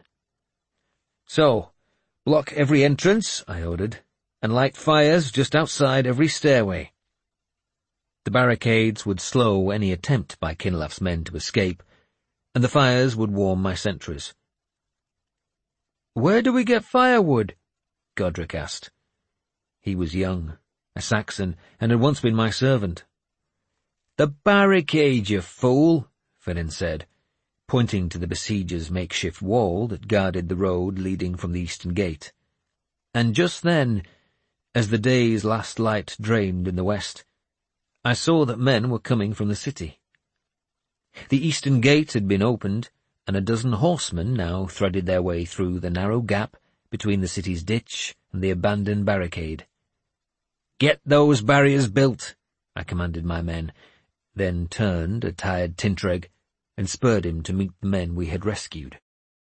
"So, block every entrance," I ordered, "and light fires just outside every stairway." The barricades would slow any attempt by Kinlav's men to escape, and the fires would warm my sentries. "Where do we get firewood?" Godric asked. He was young, a Saxon, and had once been my servant. "The barricade, you fool," Finan said, pointing to the besiegers' makeshift wall that guarded the road leading from the eastern gate. And just then, as the day's last light drained in the west, I saw that men were coming from the city. The eastern gate had been opened, and a dozen horsemen now threaded their way through the narrow gap between the city's ditch and the abandoned barricade. "Get those barriers built," I commanded my men, then turned a tired Tintreg and spurred him to meet the men we had rescued.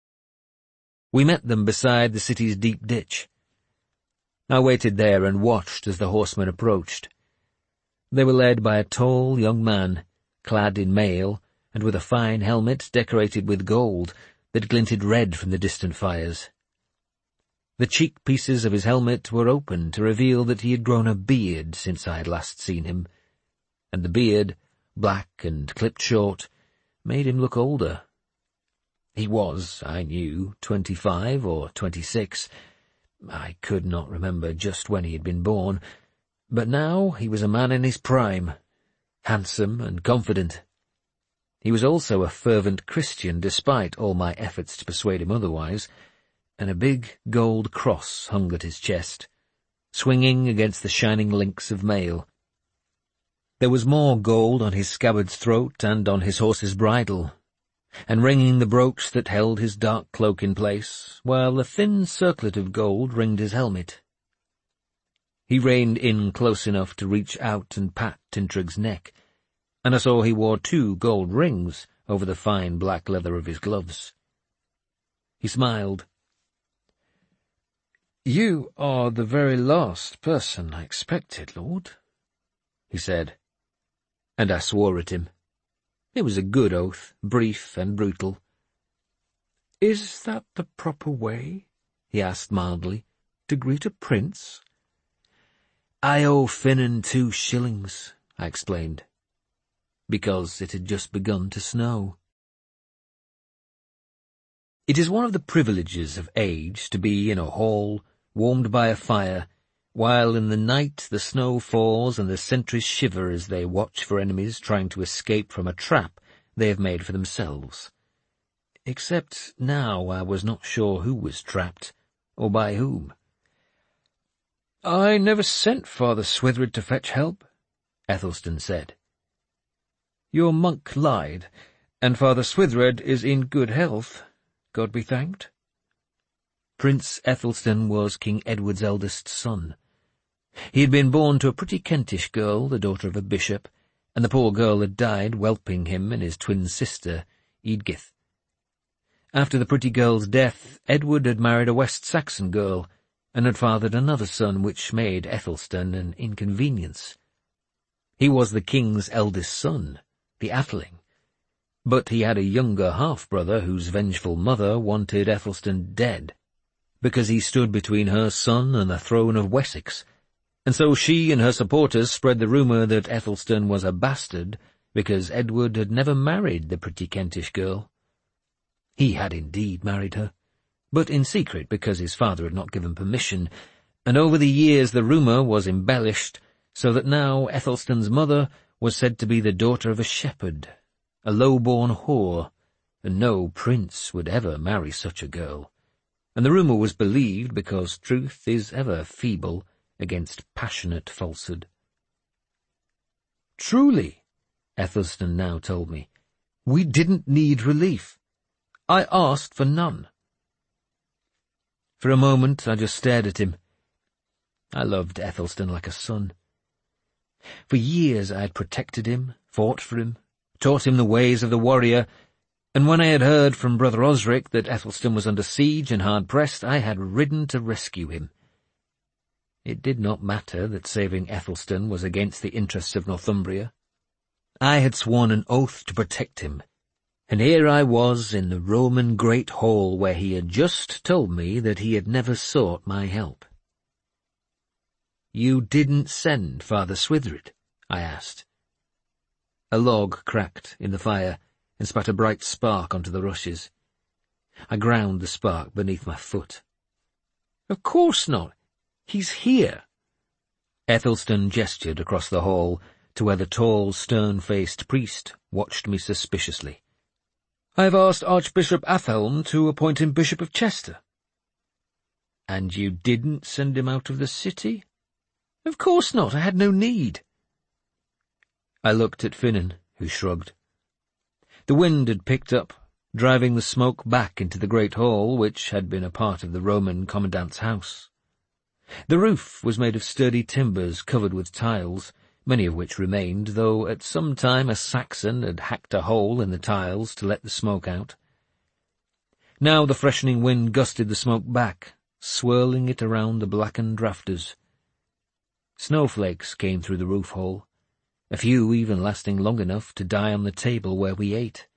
We met them beside the city's deep ditch. I waited there and watched as the horsemen approached. They were led by a tall young man, clad in mail, and with a fine helmet decorated with gold that glinted red from the distant fires. The cheek pieces of his helmet were open to reveal that he had grown a beard since I had last seen him, and the beard, black and clipped short, made him look older. He was, I knew, twenty-five or twenty-six. I could not remember just when he had been born, but now he was a man in his prime, handsome and confident. He was also a fervent Christian despite all my efforts to persuade him otherwise, and a big gold cross hung at his chest, swinging against the shining links of mail. There was more gold on his scabbard's throat and on his horse's bridle, and ringing the brooch that held his dark cloak in place, while a thin circlet of gold ringed his helmet. He reined in close enough to reach out and pat Tintrig's neck, and I saw he wore two gold rings over the fine black leather of his gloves. He smiled. "You are the very last person I expected, Lord," he said, and I swore at him. It was a good oath, brief and brutal. "Is that the proper way," he asked mildly, "to greet a prince?" "I owe Finan two shillings," I explained, because it had just begun to snow. It is one of the privileges of age to be in a hall, warmed by a fire, while in the night the snow falls and the sentries shiver as they watch for enemies trying to escape from a trap they have made for themselves. Except now I was not sure who was trapped, or by whom. "I never sent Father Swithrud to fetch help," Ethelstan said. "Your monk lied, and Father Swithrud is in good health, God be thanked." Prince Ethelstan was King Edward's eldest son. He had been born to a pretty Kentish girl, the daughter of a bishop, and the poor girl had died whelping him and his twin sister, Eadgyth. After the pretty girl's death, Edward had married a West Saxon girl, and had fathered another son, which made Ethelstan an inconvenience. He was the king's eldest son, the Atheling, but he had a younger half-brother whose vengeful mother wanted Ethelstan dead, because he stood between her son and the throne of Wessex, and so she and her supporters spread the rumour that Ethelstan was a bastard because Edward had never married the pretty Kentish girl. He had indeed married her, but in secret because his father had not given permission, and over the years the rumour was embellished, so that now Ethelstan's mother was said to be the daughter of a shepherd, a low-born whore, and no prince would ever marry such a girl. And the rumour was believed because truth is ever feeble against passionate falsehood. "Truly," Ethelstan now told me, "we didn't need relief. I asked for none." For a moment I just stared at him. I loved Ethelstan like a son. For years I had protected him, fought for him, taught him the ways of the warrior, and when I had heard from Brother Osric that Ethelstan was under siege and hard-pressed, I had ridden to rescue him. It did not matter that saving Ethelstan was against the interests of Northumbria. I had sworn an oath to protect him, and here I was in the Roman Great Hall where he had just told me that he had never sought my help. "You didn't send Father Swithrud?" I asked. A log cracked in the fire and spat a bright spark onto the rushes. I ground the spark beneath my foot. "Of course not. He's here." Ethelstan gestured across the hall to where the tall, stern-faced priest watched me suspiciously. "I have asked Archbishop Athelm to appoint him Bishop of Chester." "And you didn't send him out of the city?" "Of course not. I had no need." I looked at Finan, who shrugged. The wind had picked up, driving the smoke back into the great hall, which had been a part of the Roman commandant's house. The roof was made of sturdy timbers covered with tiles, many of which remained, though at some time a Saxon had hacked a hole in the tiles to let the smoke out. Now the freshening wind gusted the smoke back, swirling it around the blackened rafters. Snowflakes came through the roof hole, a few even lasting long enough to die on the table where we ate.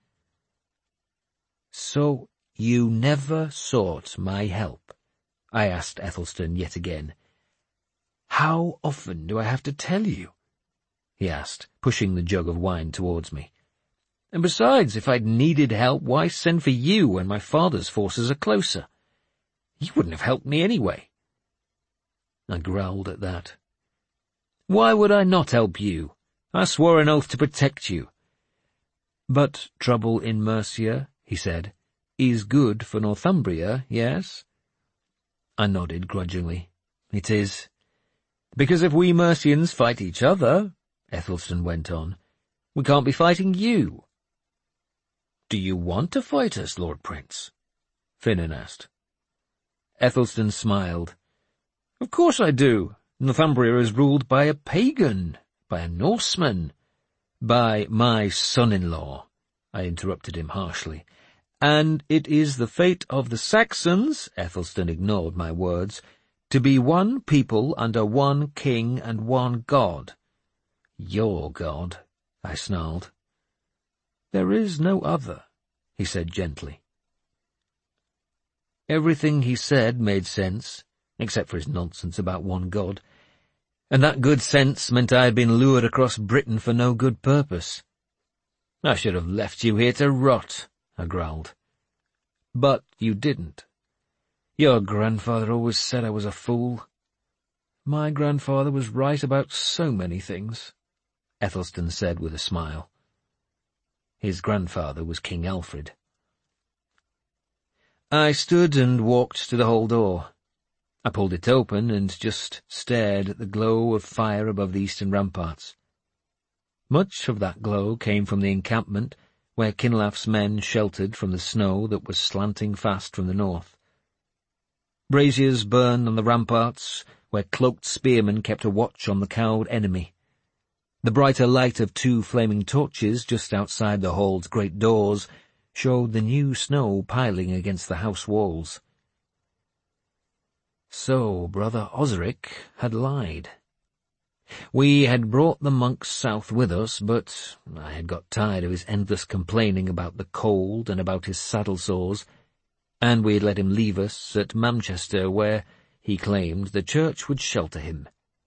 "So you never sought my help?" I asked Ethelstan yet again. "How often do I have to tell you?" he asked, pushing the jug of wine towards me. "And besides, if I'd needed help, why send for you when my father's forces are closer? You wouldn't have helped me anyway." I growled at that. "Why would I not help you? I swore an oath to protect you." "But trouble in Mercia," he said, "is good for Northumbria, yes?" I nodded grudgingly. "It is. Because if we Mercians fight each other," Ethelstan went on, "we can't be fighting you." "Do you want to fight us, Lord Prince?" Finan asked. Ethelstan smiled. "Of course I do. Northumbria is ruled by a pagan, by a Norseman, by my son-in-law," I interrupted him harshly. "And it is the fate of the Saxons," Ethelstan ignored my words, "to be one people under one king and one god." "Your god," I snarled. "There is no other," he said gently. Everything he said made sense, except for his nonsense about one god, and that good sense meant I had been lured across Britain for no good purpose. "I should have left you here to rot," I growled. "But you didn't. Your grandfather always said I was a fool." My grandfather was right about so many things, Ethelstan said with a smile. His grandfather was King Alfred. I stood and walked to the hall door. I pulled it open and just stared at the glow of fire above the eastern ramparts. Much of that glow came from the encampment, where Kinlaf's men sheltered from the snow that was slanting fast from the north. Braziers burned on the ramparts, where cloaked spearmen kept a watch on the cowed enemy. The brighter light of two flaming torches just outside the hall's great doors showed the new snow piling against the house walls. So Brother Osric had lied. We had brought the monks south with us, but I had got tired of his endless complaining about the cold and about his saddle sores, and we had let him leave us at Manchester, where, he claimed, the church would shelter him.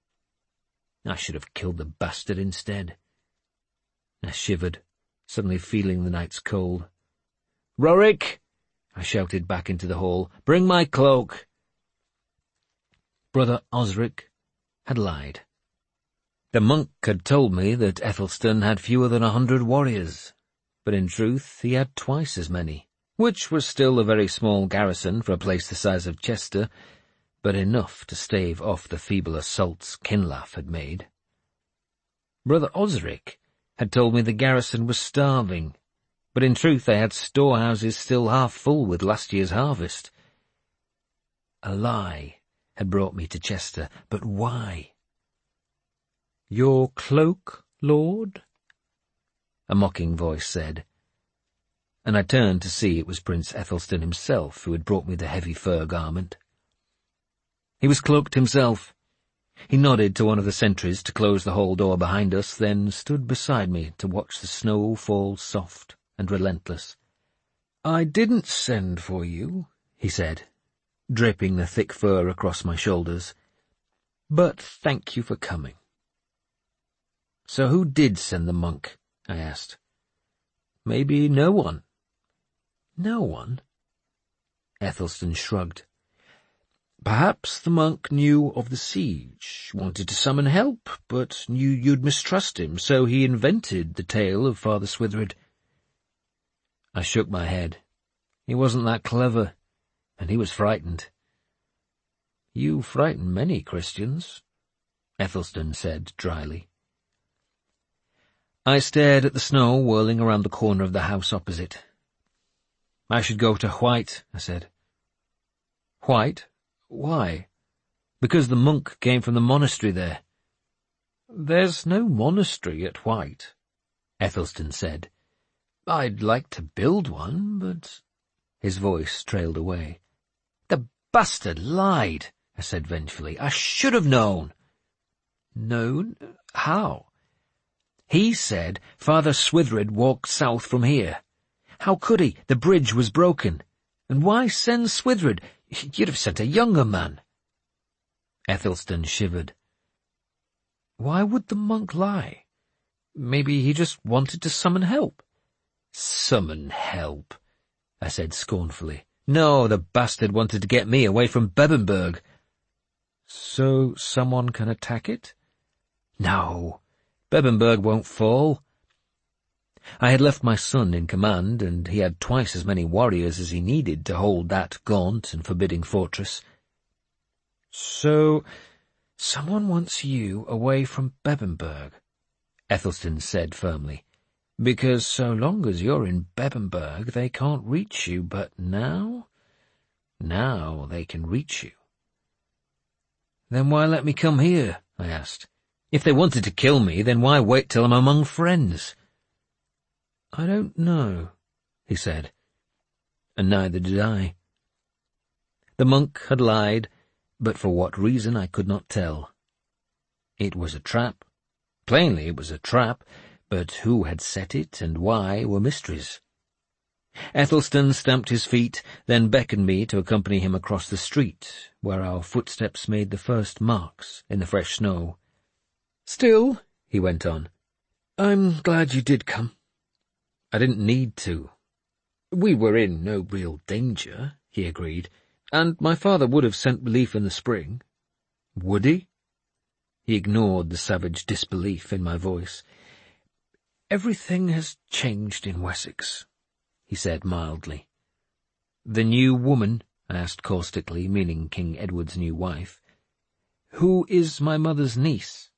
I should have killed the bastard instead. I shivered, suddenly feeling the night's cold. "Rorik!" I shouted back into the hall. "Bring my cloak!" Brother Osric had lied. The monk had told me that Ethelstan had fewer than a hundred warriors, but in truth he had twice as many, which was still a very small garrison for a place the size of Chester, but enough to stave off the feeble assaults Kinlaf had made. Brother Osric had told me the garrison was starving, but in truth they had storehouses still half full with last year's harvest. A lie had brought me to Chester, but why? "Your cloak, lord?" a mocking voice said, and I turned to see it was Prince Ethelstan himself who had brought me the heavy fur garment. He was cloaked himself. He nodded to one of the sentries to close the hall door behind us, then stood beside me to watch the snow fall soft and relentless. "I didn't send for you," he said, draping the thick fur across my shoulders, "but thank you for coming." "So who did send the monk?" I asked. "Maybe no one." "No one?" Ethelstan shrugged. "Perhaps the monk knew of the siege, wanted to summon help, but knew you'd mistrust him, so he invented the tale of Father Swithrad." I shook my head. He wasn't that clever, and he was frightened. "You frighten many Christians," Ethelstan said dryly. I stared at the snow whirling around the corner of the house opposite. "I should go to White," I said. "White? Why?" "Because the monk came from the monastery there." "There's no monastery at White," Ethelstan said. "I'd like to build one, but—" His voice trailed away. "The bastard lied," I said vengefully. "I should have known." "Known? How?" "He said Father Swithrad walked south from here. How could he? The bridge was broken. And why send Swithrad? You'd have sent a younger man." Ethelstan shivered. "Why would the monk lie? Maybe he just wanted to summon help." "Summon help," I said scornfully. "No, the bastard wanted to get me away from Bebbanburg." "So someone can attack it?" "No. Bebbanburg won't fall." I had left my son in command, and he had twice as many warriors as he needed to hold that gaunt and forbidding fortress. "So someone wants you away from Bebbanburg," Ethelstan said firmly, "because so long as you're in Bebbanburg they can't reach you, but now, now they can reach you." "Then why let me come here?" I asked. "If they wanted to kill me, then why wait till I'm among friends?" "I don't know," he said, and neither did I. The monk had lied, but for what reason I could not tell. It was a trap. Plainly it was a trap, but who had set it and why were mysteries. Ethelstan stamped his feet, then beckoned me to accompany him across the street, where our footsteps made the first marks in the fresh snow. "Still," he went on, "I'm glad you did come." "I didn't need to." "We were in no real danger," he agreed, "and my father would have sent relief in the spring." "Would he?" He ignored the savage disbelief in my voice. "Everything has changed in Wessex," he said mildly. "The new woman?" I asked caustically, meaning King Edward's new wife. "Who is my mother's niece,"